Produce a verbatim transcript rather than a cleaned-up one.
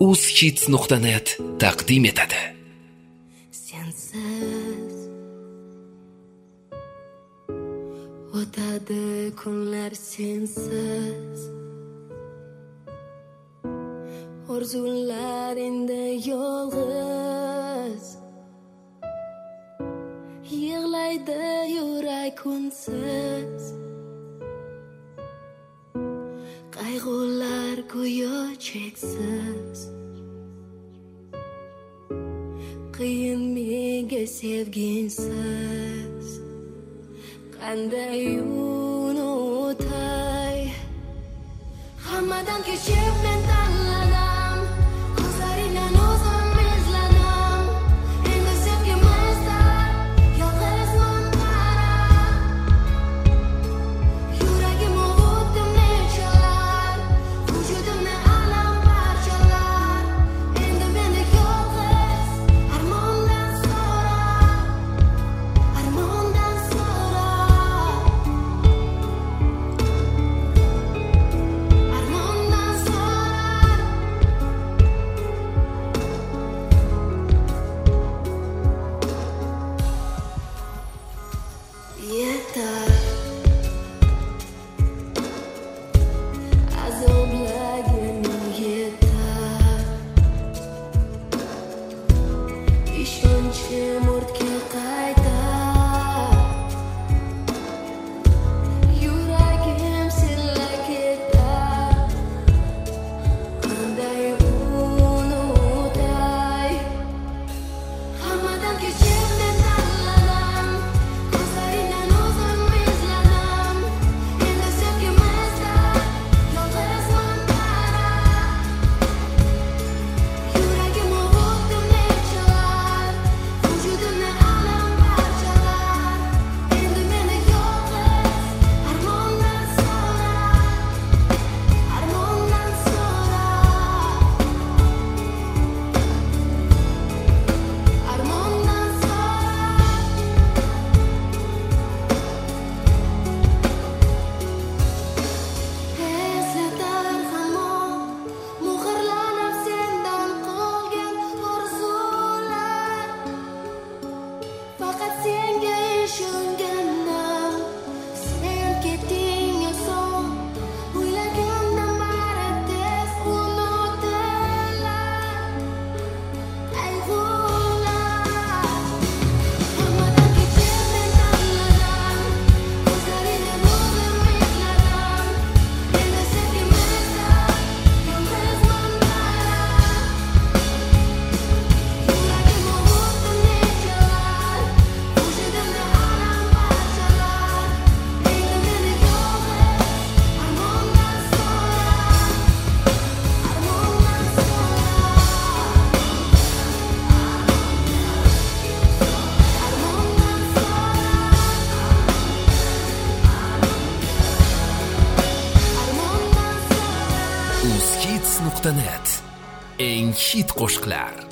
uzhits nuqta net taqdim etadi. Sensiz o'tadi kunlar, sensiz orzular endi yolg'iz, yig'laydi yurak kunsiz, qayg'ular go'yo cheksiz. Qiyin menga sevginsiz, qanday unutay. Hammadan kechib men tanladim, ko'zlaringdan o'zim izladim. Endi sevgimizda yolg'izman qara, yuragim ovutdim nechalar, vujudimni alam parchalar. Endi meni yolg'iz armondan so'ra, armondan so'ra, armondan so'ra. Yetar azoblargim, yetar ishonchim ortga qaytar, yuragim sila ketar. Qanday unutay. Hammadan kechib men tanladim, ko'zlaringdan o'zim izladim. Endi sevgimizda yolg'izman qara, yuragim ovutdim nechalar, vujudimni alam parchalar. Endi meni yolg'iz armondan so'ra, armondan so'ra, armondan so'ra. Eslatar hamon muhrlanib sendan qolgan orzular. Faqat senga ishongandim, sen ketding oson. O'ylagandim bari tez unutilar, qayg'ular. Hammadan kechib men tanladim, ko'zlaringdan o'zim izladim. Endi sevgimizda yolg'izman qara, yuragim ovutdim nechalar, vujudimni alam parchalar. Endi meni yolg'iz armondan so'ra, armondan so'ra, armondan so'ra. uzhits nuqta net eng hit qo'shiqlar.